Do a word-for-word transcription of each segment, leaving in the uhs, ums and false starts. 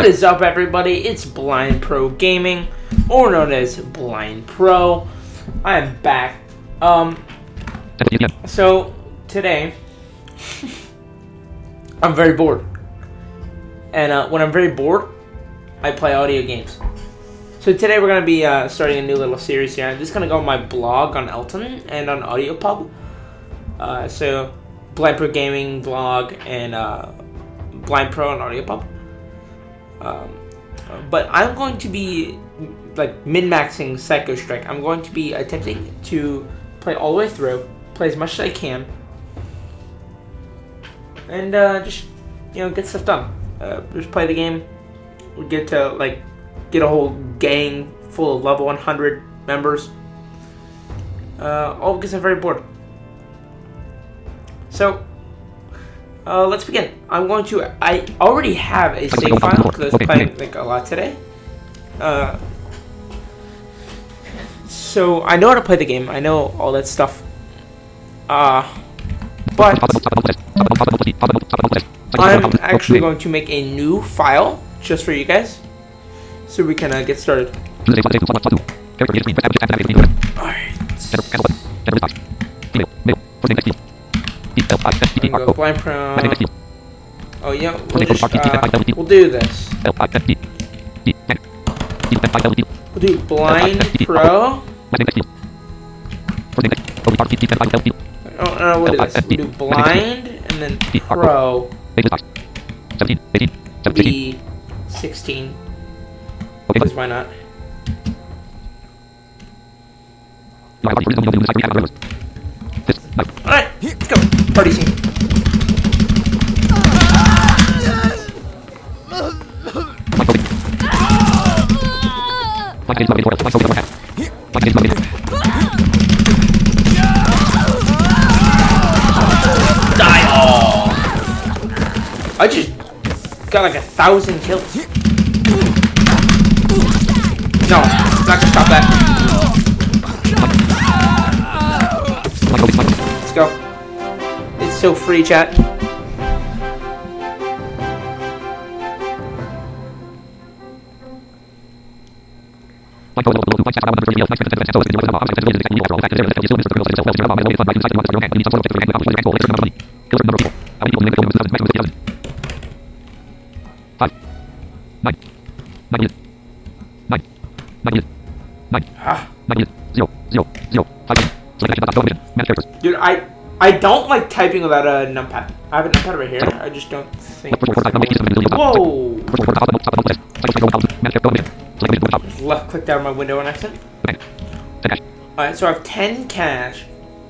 What is up, everybody? It's Blind Pro Gaming, or known as Blind Pro. I am back. Um, so today I'm very bored, and uh, when I'm very bored, I play audio games. So today we're gonna be uh, starting a new little series here. I'm just gonna go on my blog on Elton and on AudioPub. Uh, so Blind Pro Gaming blog and uh, Blind Pro and AudioPub. Um, but I'm going to be like min-maxing Psycho Strike. I'm going to be attempting to play all the way through, play as much as I can, and uh, just you know get stuff done. Uh, just play the game. We get to like get a whole gang full of level one hundred members. Uh, all because I'm very bored. So. Uh, let's begin. I'm going to. I already have a save file because I was playing like a lot today. Uh, so I know how to play the game. I know all that stuff. Uh, but I'm actually going to make a new file just for you guys, so we can uh, get started. Alright. Go Blind Pro. Oh yeah, we'll just, uh, we'll do this. We'll do Blind Pro. Oh no, we'll do this. We'll do Blind and then Pro. B sixteen. Because why not? Alright, let's go. Party scene. Die all! I just got like a thousand kills. No, I'm not gonna stop that. Let's go. It's so free, chat. Dude, I I don't like typing without a numpad. I have a numpad right here. I just don't think. Whoa! Just left click down my window on accident. Alright, so I have ten cash.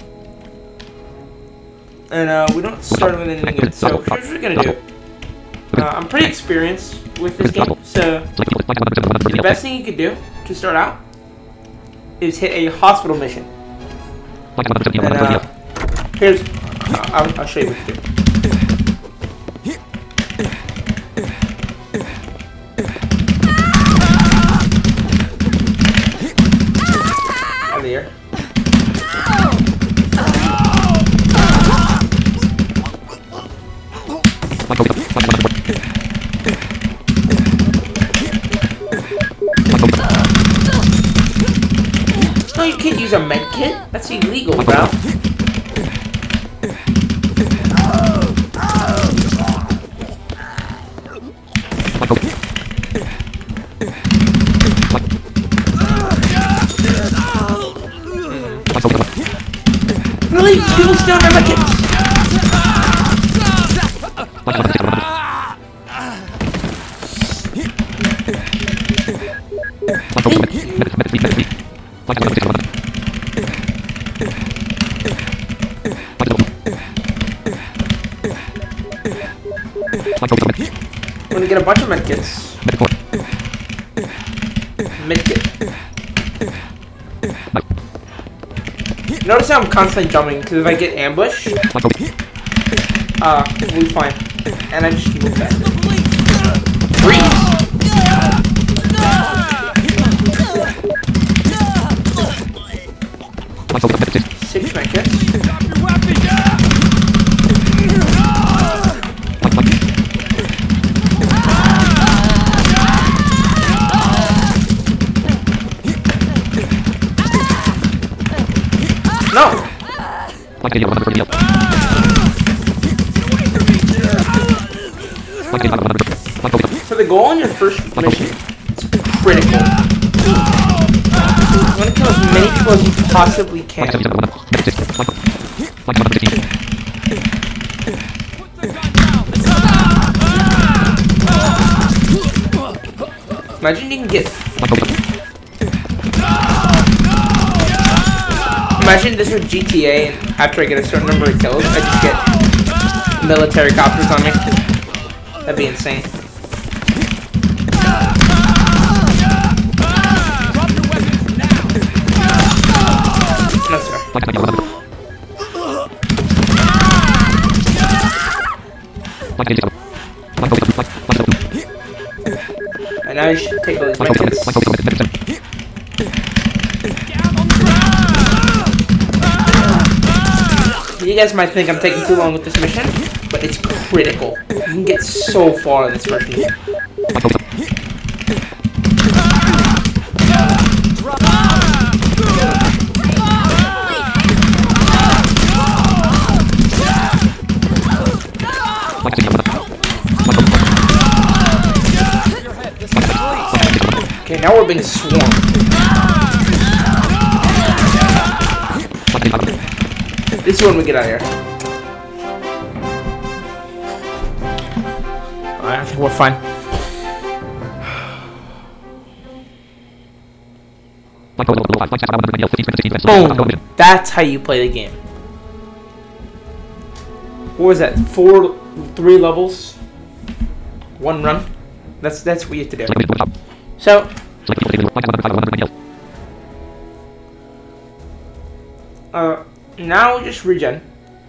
And uh, we don't start with anything good. So here's what we're gonna do. Uh, I'm pretty experienced with this game, so the best thing you could do to start out is hit a hospital mission. And uh, here's, uh, I'll, I'll show you what to do. Out of here. No, you can't use a med kit. That's illegal, bro. Really? People still have med kits? I'm gonna get a bunch of medkits. Medkit. Notice how I'm constantly jumping because if I get ambushed, uh, we'll be fine. And I just move back. Freeze! Six medkits. For the goal on your first mission, it's critical. You want to kill as many people as you possibly can. Imagine you can get... Imagine this was G T A, and after I get a certain number of kills, I just get military copters on me. That'd be insane. No, sir. And now you should take all these medkits. You guys might think I'm taking too long with this mission, but it's critical. You can get so far in this first mission. Okay, now we're being swarmed. This is when we get out of here. Alright, I think we're fine. Boom! That's how you play the game. What was that? Four, three levels, one run. That's that's what you have to do. So. Uh. Now we just regen.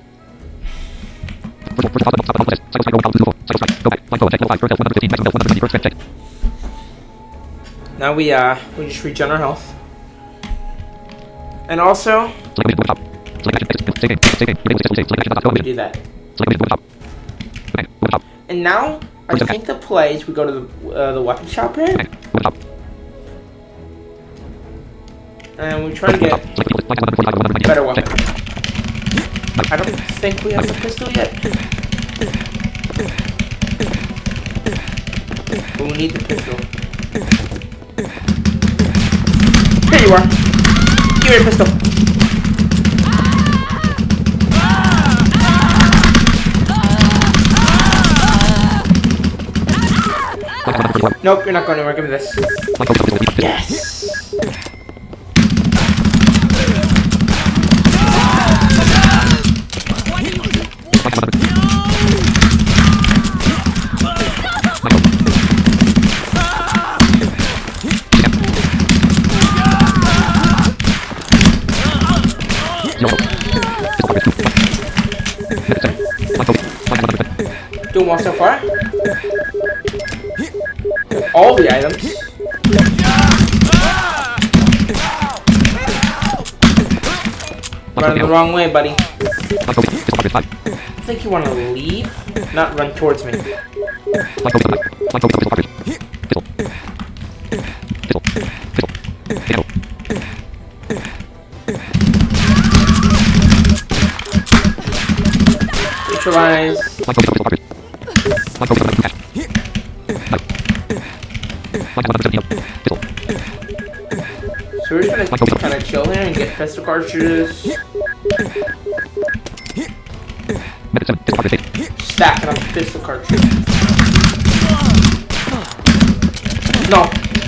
Now we uh we just regen our health. And also we do that. And now I think the play is we go to the uh, the weapon shop here. And we try to get a better weapon. I don't think we have the pistol yet. But we need the pistol. Here you are. Give me your pistol. Nope, you're not going anywhere. Give me this. Yes. Doing well so far. All the items. Running the wrong way, buddy. I think you want to leave, not run towards me. Neutralize. So we're just gonna kind of chill here and get pistol cartridges. Stacking up pistol cartridges. No.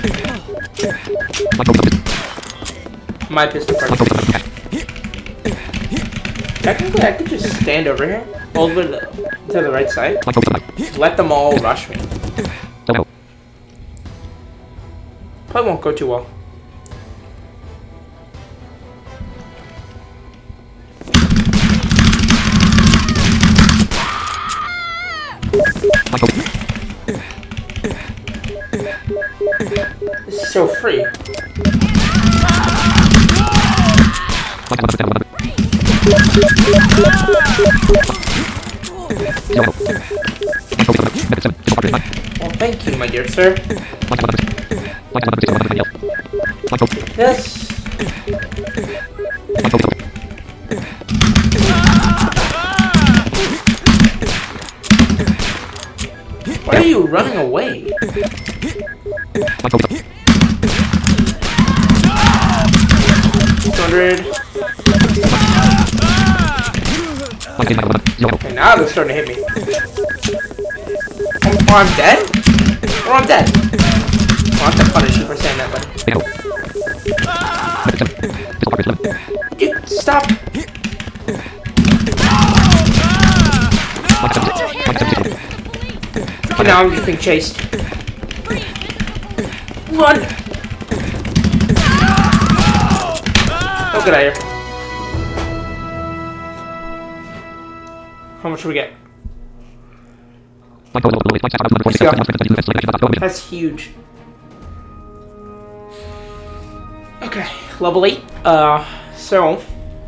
My pistol cartridge. Technically, I could just stand over here, all the way to the, to the right side. Let them all rush me. Probably won't go too well. This is so free. Well, thank you, my dear sir. Yes. you running away? two hundred. Okay, now they're starting to hit me. Oh, oh, I'm dead? Oh, I'm dead. Oh, I have to punish you for saying that, buddy. Dude, stop. Okay, now I'm just being chased. Run! Oh, get out of here. How much do we get? Let's go. That's huge. Okay, level eight. Uh, so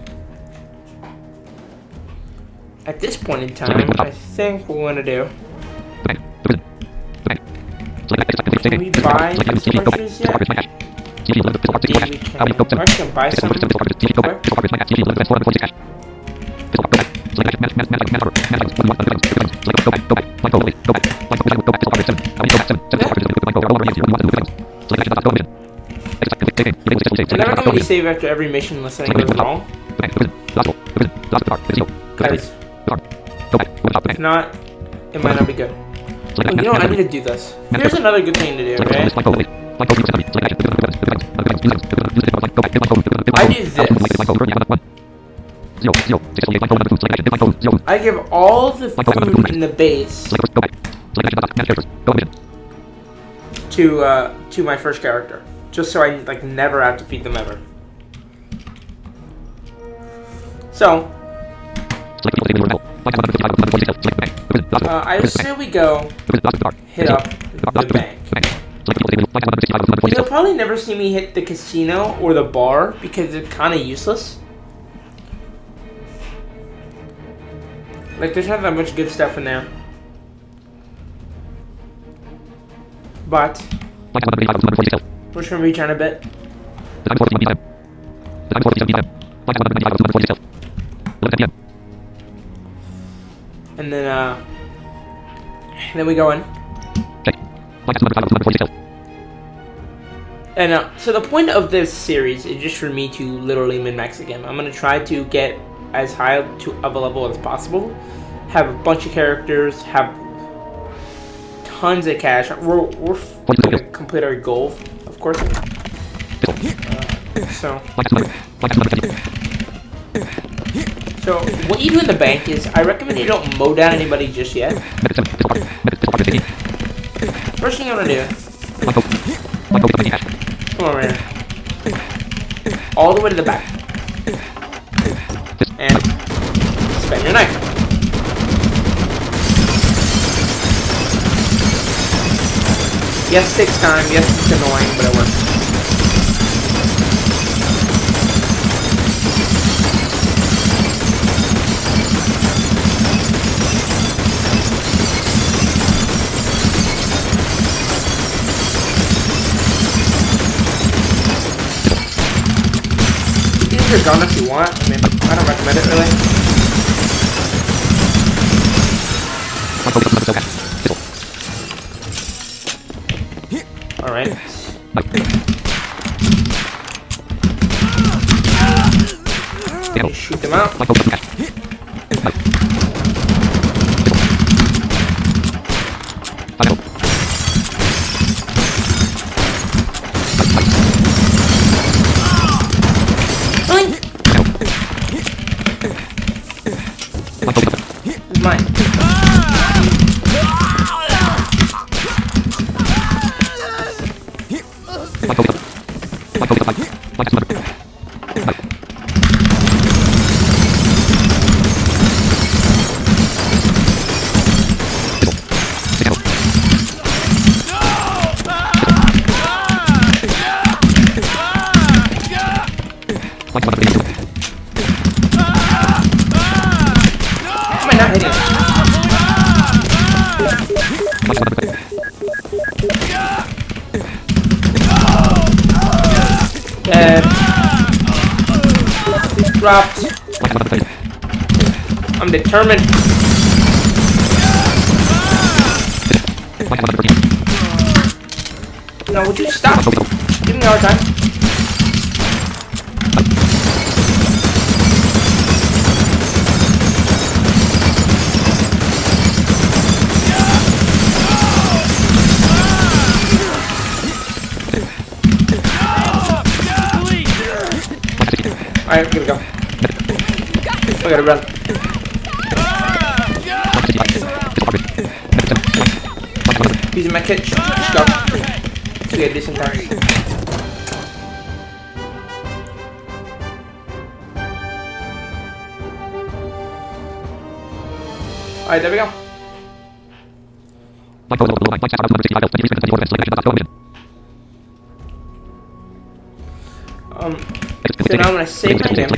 at this point in time, I think what we're gonna do. Can we buy these characters yet? Indeed, we can. I can buy some. I never can really save after every mission unless anything goes wrong. Guys, if not, it might not be good. Oh, you know what? I need to do this. Here's another good thing to do, okay? I do this. I give all the food in the base to uh, to my first character, just so I like never have to feed them ever. So, uh, I would say we go hit up the bank. You'll probably never see me hit the casino or the bar because it's kind of useless. Like, there's not that much good stuff in there. But we're just gonna reach on a bit. And then, uh, and then we go in. And uh, so the point of this series is just for me to literally min-max the game. I'm gonna try to get as high to of a level as possible, have a bunch of characters, have tons of cash. We're we're gonna complete our goal, of course. Uh, so. So, what you do in the bank is, I recommend you don't mow down anybody just yet. First thing I'm gonna do, come over here, all the way to the back, and spend your knife. Yes, it takes time, yes, it's annoying, but it works. Your gun if you want. I mean, I don't recommend it really. Alright. Shoot them out. Mine. Dead. Dropped. I'm determined. No, would you stop? Give me a hard time. Alright, here we go. We gotta run. Using my kit. Just go. So we get a decent time. Alright, there we go. Um, so now I'm gonna save my game.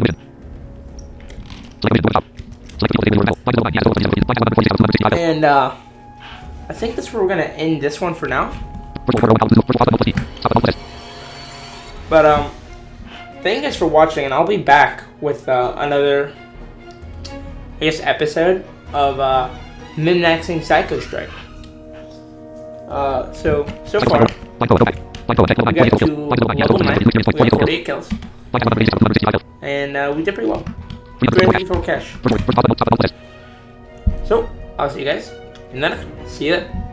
And uh, I think that's where we're gonna end this one for now. But um, thank you guys for watching, and I'll be back with uh, another, I guess, episode of uh, Min-Maxing Psycho Strike. Uh, so so far we got to level nine. We got forty-eight kills, and uh, we did pretty well. twenty-four cash. So I'll see you guys in the next. See you then.